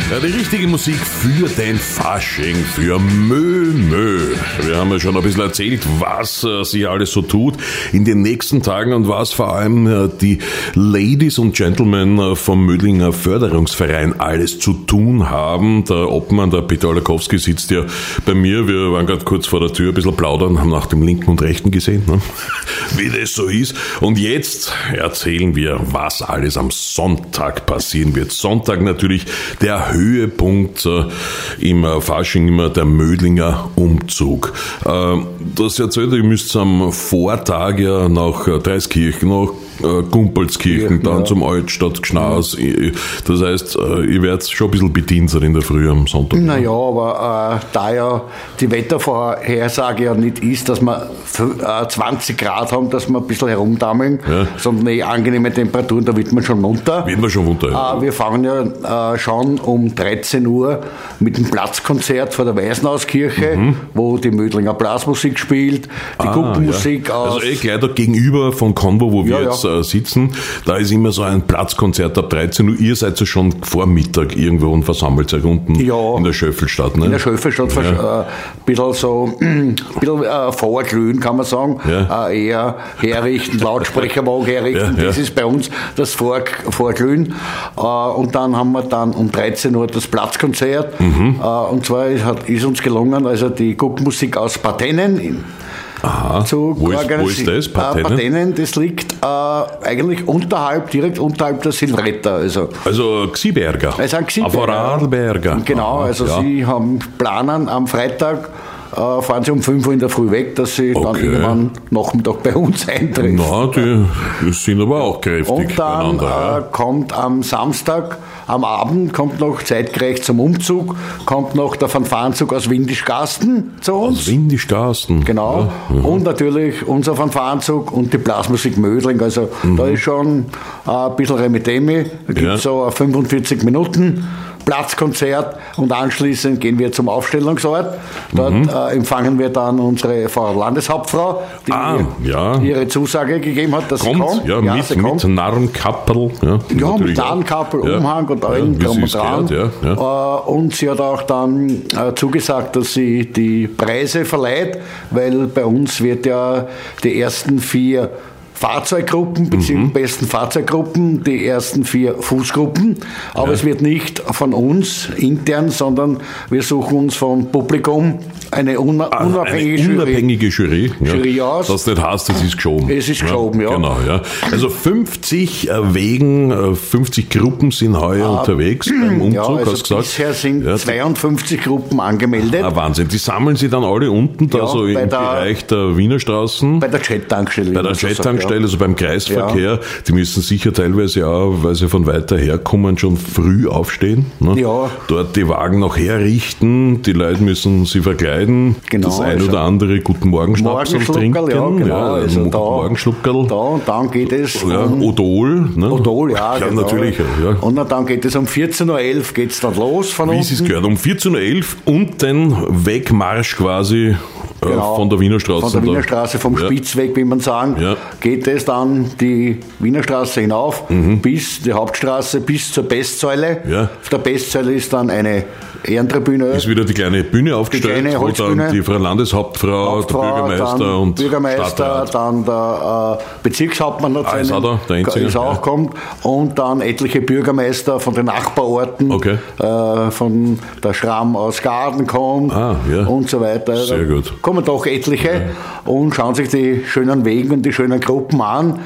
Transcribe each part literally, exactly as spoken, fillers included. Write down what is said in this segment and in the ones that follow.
Ja, die richtige Musik für den Fasching, für Mö Mö. Wir haben ja schon ein bisschen erzählt, was äh, sich alles so tut in den nächsten Tagen und was vor allem äh, die Ladies und Gentlemen äh, vom Mödlinger Förderungsverein alles zu tun haben. Der Obmann, der Peter Olakowski, sitzt ja bei mir. Wir waren gerade kurz vor der Tür ein bisschen plaudern, haben nach dem linken und rechten gesehen, ne? Wie das so ist. Und jetzt erzählen wir, was alles am Sonntag passieren wird. Sonntag natürlich der Höhepunkt äh, im äh, Fasching, immer der Mödlinger Umzug. Äh, das erzählt, ihr müsst am Vortag ja nach äh, Dreiskirchen, nach äh, Gumpelskirchen, dann ja. zum Altstadt Gschnaas. Ja. Das heißt, äh, ihr werdet schon ein bisschen bedient sein in der Früh am Sonntag. Naja, aber äh, da ja die Wettervorhersage ja nicht ist, dass wir äh, zwanzig Grad haben, dass wir ein bisschen herumdammeln, ja. sondern eh angenehme Temperaturen, da wird man schon munter. Wird man schon munter, ja. Äh, wir fangen ja äh, schon um dreizehn Uhr mit dem Platzkonzert vor der Weißenhauskirche, mhm. wo die Mödlinger Blasmusik spielt, die ah, Gruppenmusik ja. aus... Also eh gleich da gegenüber von Convo, wo wir ja, jetzt ja. äh, sitzen, da ist immer so ein Platzkonzert ab dreizehn Uhr. Ihr seid ja schon vor Mittag irgendwo und versammelt euch unten ja. in der Schöffelstadt, ne? In der Schöffelstadt, ja. äh, ein bisschen so, ein bisschen äh, vorglühen, kann man sagen, ja. äh, eher herrichten, Lautsprecherwagen herrichten, ja, ja. das ist bei uns das Vor Vorglühen. Äh, und dann haben wir dann um dreizehn Uhr das Platzkonzert. Mhm. Äh, und zwar ist, hat, ist uns gelungen, also die Gruppenmusik aus Partennen Aha. zu wo, ist, wo ist das? Partennen? Äh, Partennen, das liegt äh, eigentlich unterhalb, direkt unterhalb der Silvretta. Also, also Xiberger. Also ein Xiberger. Vorarlberger. Genau, Aha, also ja. sie haben planen am Freitag, äh, fahren sie um fünf Uhr in der Früh weg, dass sie okay. dann irgendwann Nachmittag bei uns eintreffen. Na, die, die sind aber auch kräftig. Und dann ja. äh, kommt am Samstag, am Abend, kommt noch zeitgerecht zum Umzug, kommt noch der Fanfarenzug aus Windischgarsten zu uns. Aus Windischgarsten. Genau. Ja, ja. Und natürlich unser Fanfarenzug und die Blasmusik Mödling. Also mhm. da ist schon äh, ein bisschen Remitemi. Da gibt es ja. so fünfundvierzig Minuten. Platzkonzert und anschließend gehen wir zum Aufstellungsort. Dort mhm. äh, empfangen wir dann unsere Frau Landeshauptfrau, die ah, ja. ihre Zusage gegeben hat, dass kommt, sie kommt. Ja, ja, mit, mit Narrenkappel. Ja, ja mit Narrenkappel, ja. Umhang und allem ja, drum und dran. Gehört, ja, ja. Äh, und sie hat auch dann äh, zugesagt, dass sie die Preise verleiht, weil bei uns wird ja die ersten vier Fahrzeuggruppen, beziehungsweise mhm. besten Fahrzeuggruppen, die ersten vier Fußgruppen. Aber ja. es wird nicht von uns intern, sondern wir suchen uns vom Publikum eine una ah, unabhängige, eine unabhängige Jury. Jury, ja. Jury aus. Das nicht heißt, es ist geschoben. Es ist geschoben, ja. ja. Genau, ja. Also fünfzig äh, Wegen, äh, fünfzig Gruppen sind heuer ah, unterwegs beim Umzug, ja, also hast du gesagt. Bisher sind ja. zweiundfünfzig Gruppen angemeldet. Ah, Wahnsinn. Die sammeln sie dann alle unten, da ja, so im der, Bereich der Wiener Straßen. Bei der Jet-Tankstelle. Bei der Jet-Tankstelle, ja. also beim Kreisverkehr. Ja. Die müssen sicher teilweise auch, weil sie von weiter her kommen, schon früh aufstehen. Ne? Ja. Dort die Wagen noch herrichten. Die Leute müssen sie verkleiden. Genau. Das ein oder andere Guten Morgen Schnaps trinken. Ja, genau. Ja, also Guten da, Morgen Schluckerl. Da und dann geht es ja, um Odol. Ne? Odol, ja, ja genau. natürlich. Ja. Und dann geht es um vierzehn Uhr elf geht's dann los von Wie unten. es gehört, um vierzehn Uhr elf und den Wegmarsch quasi genau. von der Wiener Straße. Von der Wiener Straße, vom ja. Spitzweg, wie man sagen, ja. geht es dann die Wiener Straße hinauf mhm. bis die Hauptstraße, bis zur Bestsäule. Ja. Auf der Bestsäule ist dann eine Ehrentribüne. Ist wieder die kleine Bühne aufgestellt, die kleine wo dann die Frau Landeshauptfrau, Hauptfrau, der Bürgermeister dann und Bürgermeister, Stadtrat. dann der äh, Bezirkshauptmann ah, ist auch, da, der Einzige, ist auch ja. kommt und dann etliche Bürgermeister von den Nachbarorten, okay. äh, von der Schramm aus Garden kommt ah, ja. und so weiter. Sehr da gut. kommen doch etliche ja. und schauen sich die schönen Wege und die schönen Gruppen an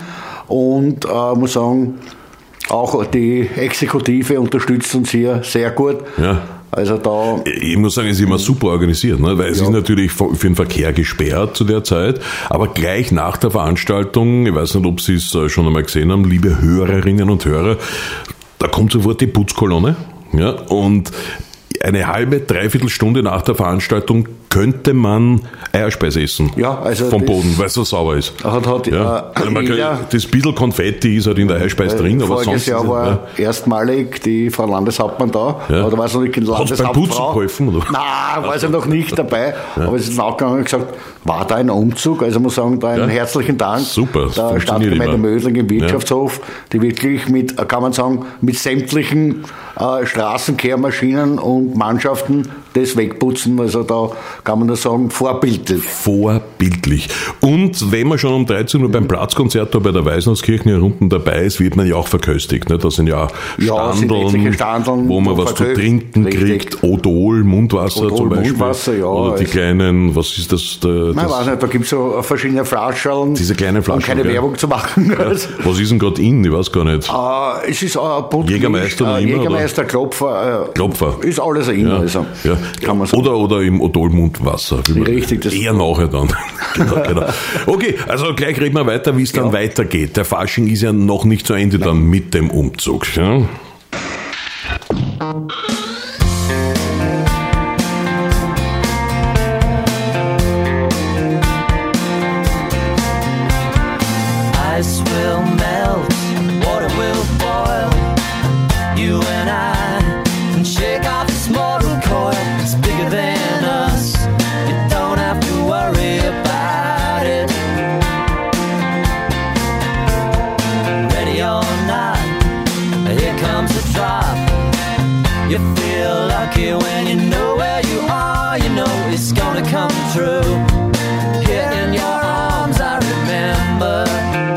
und äh, muss sagen, auch die Exekutive unterstützt uns hier sehr gut. Ja. Also da ich muss sagen, es ist immer super organisiert, ne? Weil es ja. ist natürlich für den Verkehr gesperrt zu der Zeit, aber gleich nach der Veranstaltung, ich weiß nicht, ob Sie es schon einmal gesehen haben, liebe Hörerinnen und Hörer, da kommt sofort die Putzkolonne, ja, und eine halbe, dreiviertel Stunde nach der Veranstaltung könnte man Eierspeise essen. Ja, also vom Boden, weil es so sauer ist. Hat, hat, ja. äh, also man kann, das bisschen Konfetti ist halt in der Eierspeise äh, drin, aber voriges sonst... Jahr war ja. erstmalig die Frau Landeshauptmann da. Ja. Oder war sie noch nicht Landeshauptfrau? Hat es beim Putzen geholfen? Oder? Nein, war sie noch nicht dabei. Ja. Aber es ist nachgegangen und gesagt, war da ein Umzug? Also ich muss sagen, da einen ja. herzlichen Dank. Super, der Stadtgemeinde Mödling im Wirtschaftshof, die wirklich mit, kann man sagen, mit sämtlichen äh, Straßenkehrmaschinen und Mannschaften das wegputzen. Also da kann man nur sagen, vorbildlich. Vorbildlich. Und wenn man schon um dreizehn Uhr beim Platzkonzert da bei der Weißenhauskirche hier unten dabei ist, wird man ja auch verköstigt. Ne? Da sind ja Standeln, ja, Standeln wo man was zu trinken richtig. kriegt. Odol, Mundwasser Odol, zum Beispiel. Mundwasser, ja. Oder die kleinen, was ist das? Der, das ich weiß nicht, da gibt es so verschiedene Flaschen. Diese kleinen Flaschen. Um keine ja. Werbung zu machen. Ja. Was ist denn gerade in? Ich weiß gar nicht. Uh, es ist ein Butler, Jägermeister, uh, immer, Jägermeister, oder? Klopfer. Uh, Klopfer. Ist alles ein ja. also, ja. kann man sagen. Oder, oder im Odol-Mundwasser. Richtig. Das eher nachher dann. genau, genau. Okay, also gleich reden wir weiter, wie es dann ja. weitergeht. Der Fasching ist ja noch nicht zu Ende Nein. dann mit dem Umzug. Ja? Ice will melt, water will boil. You and I can shake off this mortal coil. It's bigger than us. You don't have to worry about it. Ready or not, here comes the drop. You feel lucky when you know where you are. You know it's gonna come true. Here in your arms, I remember.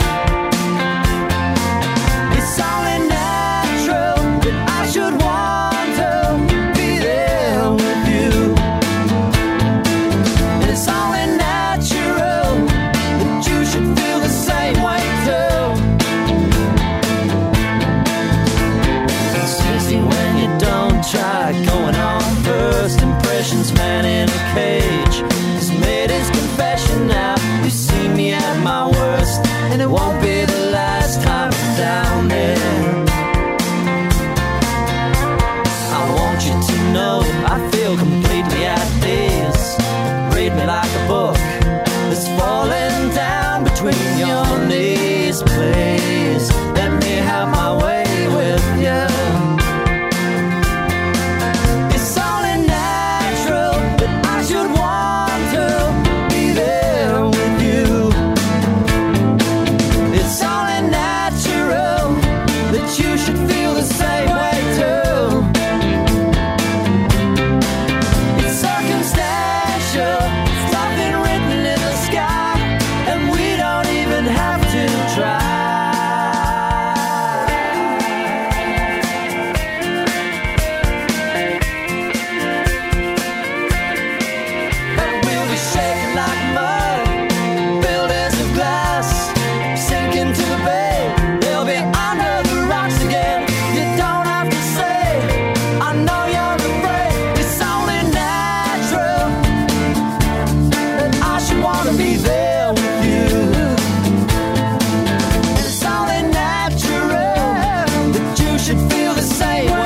Man in a cage has made his confession now. You see me at my worst, and it won't be the last time I'm down there. I want you to know I feel completely at ease. Read me like a book that's falling down between your knees. Please let me have my way with you. Say